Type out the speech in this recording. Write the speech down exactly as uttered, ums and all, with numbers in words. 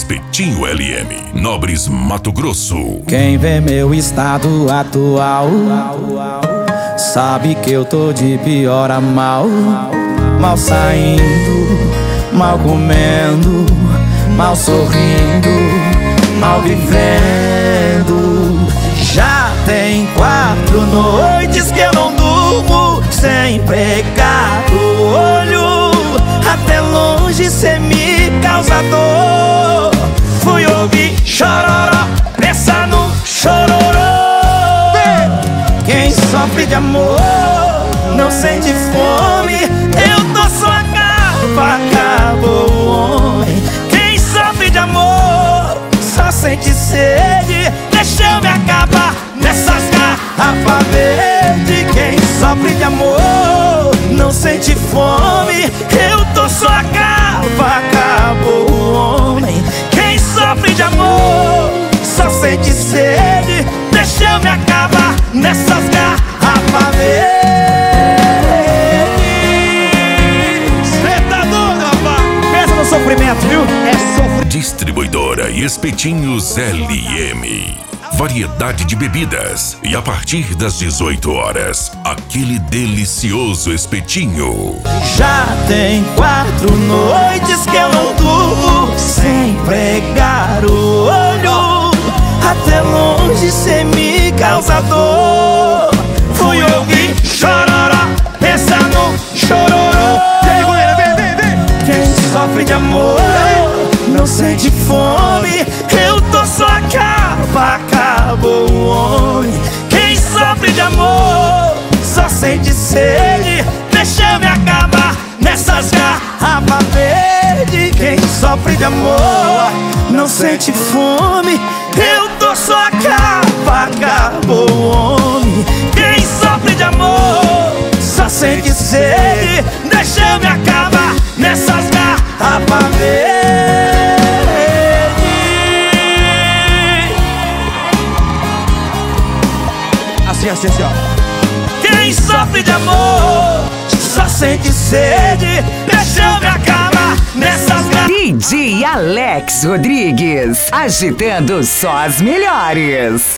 Espetinho L M, Nobres, Mato Grosso. Quem vê meu estado atual sabe que eu tô de pior a mal. Mal saindo, mal comendo, mal sorrindo, mal vivendo. Já tem quatro noites que eu não durmo sem pegar o olho. Até longe cê me causa dor. Fui ouvir chororó, pensa no chororô. Quem sofre de amor não sente fome. Eu tô só a garrafa, acabou o homem. Quem sofre de amor só sente sede. Deixa eu me acabar nessas garrafas verdes. Quem sofre de amor não sente fome. Eu tô só a garrafa, acabou o homem. Quem sofre de amor só sente sede. Deixa eu me acabar nessas garrafas verdes. Cê tá doido, rapaz? Pensa no sofrimento, viu? É sofrimento. Distribuidora Espetinhos L M. Variedade de bebidas. E a partir das dezoito horas, aquele delicioso espetinho. Já tem quatro noites que eu não durmo sem pregar o olho. Até longe cê me causa dor. Fui ouvir chororó, pensa no chororô. Quem sofre de amor não sente fome. Eu tô só a capa, acabou o homem. Quem sofre de amor só sente sede. Deixa eu me acabar nessas garrafas verdes. Quem sofre de amor não sente fome. Eu tô só a capa, acabou o homem. Quem sofre de amor só sente sede. Deixa eu me acabar nessas garrafas verdes. Assim, assim, assim, ó. Quem sofre de amor só sente sede. Deixa eu me acabar nessas garrafas. D J Alex Rodrigues, agitando só as melhores.